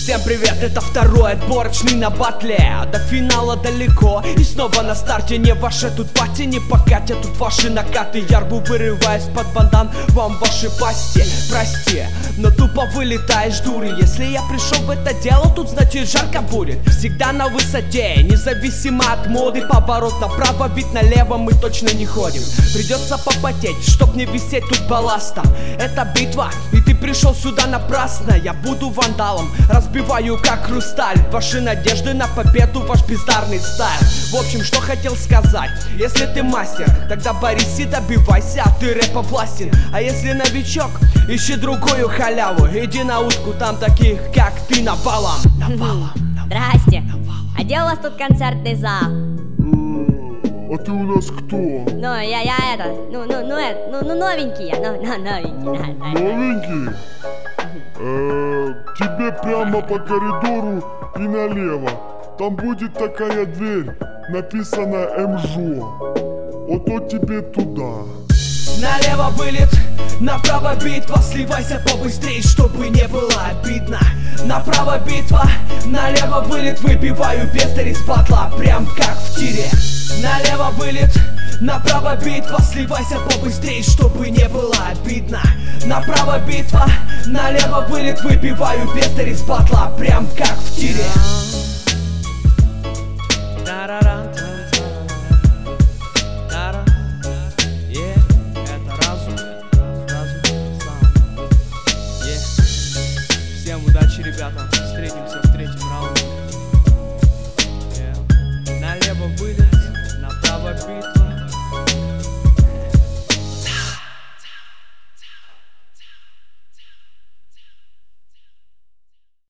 Всем привет, это второй отборочный на батле. До финала далеко, и снова на старте. Не ваше тут пати, не покатят тут ваши накаты. Ярбу вырываясь под бандан вам ваши пасти. Прости, но тупо вылетаешь, дури. Если я пришел в это дело, тут значит жарко будет. Всегда на высоте, независимо от моды. Поворот направо, вид налево, мы точно не ходим. Придется попотеть, чтоб не висеть тут балластом. Это битва, и ты пришел сюда напрасно. Я буду вандалом, разбиваю как хрусталь. Ваши надежды на победу, ваш бездарный стайл. В общем, что хотел сказать: если ты мастер, тогда борись и добивайся, а ты рэпа властен. А если новичок, ищи другую халяву. Иди на утку, там таких как ты навалом. Здрасте, а где у вас тут концертный зал? А ты у нас кто? Новенький я, новенький, да. Новенький? Тебе прямо по коридору и налево. Там будет такая дверь, написано МЖО. Вот тебе туда. Налево вылет, направо битва. Сливайся побыстрей, чтобы не было обидно. Направо битва, налево вылет. Выбиваю бестер из батла, прям как в тире. Налево вылет, направо битва. Сливайся побыстрей, чтобы не было обидно. Направо битва, налево вылет. Выбиваю бестер из батла, прям как в тире.